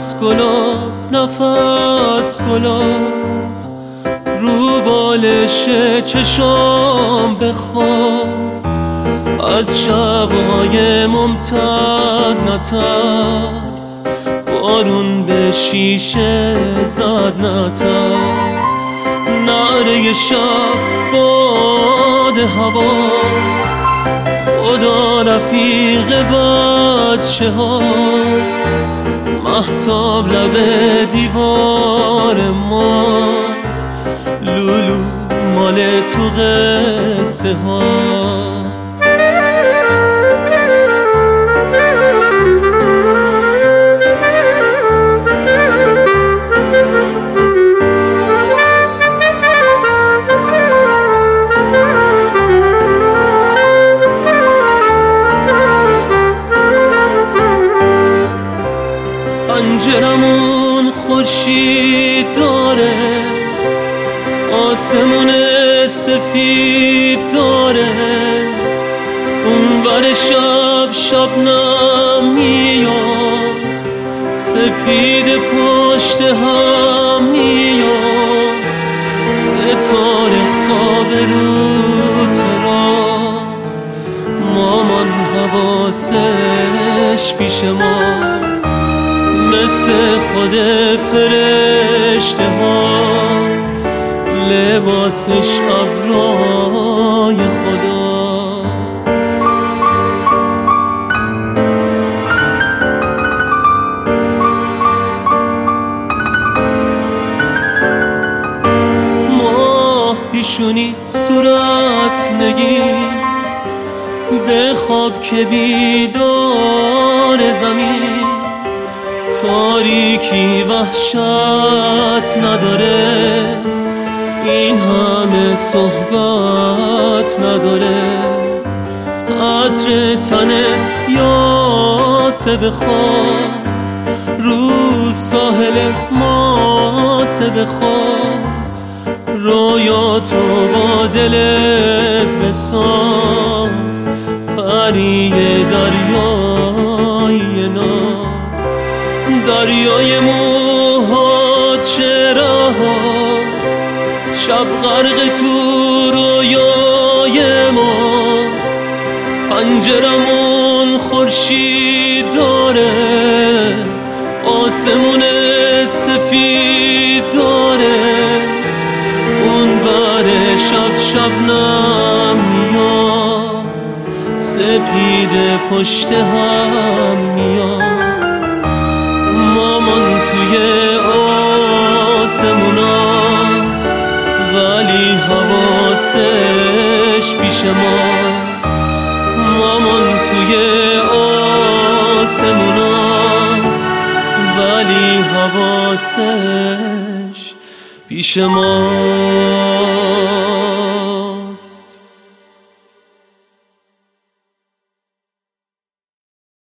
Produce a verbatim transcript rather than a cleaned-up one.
نفس گلا نفس گلا رو بالش چشام بخواب، از شبای ممتد نترس، بارون به شیشه زد نترس، نعره شب باد هواست، خدا رفیق بچه هاست، مهتاب لب دیوار ماست، لولو مال تو قصه ها. پنجرمون خورشید داره، آسمون سفید داره، اونور شب شبنم میاد، سپید پشت هم میاد، ستاره خواب رو تراس، مامان حواسش پیش ماست، مثل خود فرشته هاست، لباسش ابرای خداست. ماه پیشونی صورت نگیر، به خواب که بیدار زمین، تاریکی وحشت نداره، این همه صحبت نداره، عطر تنه یاسه بخواب، رو ساحل ماسه بخواب، رویاتو با دلت بساز، پری دریای ناز، دریای موهات چرا هاست، شب غرق تو رویای ماست، پنجرمون خورشید داره، آسمون سفید داره، اون بر شب شبنم میاد، سپید پشت هم میاد، مامان توی آسموناست، ولی حواسش پیش ماست، مامان توی آسموناست، ولی حواسش پیش ماست.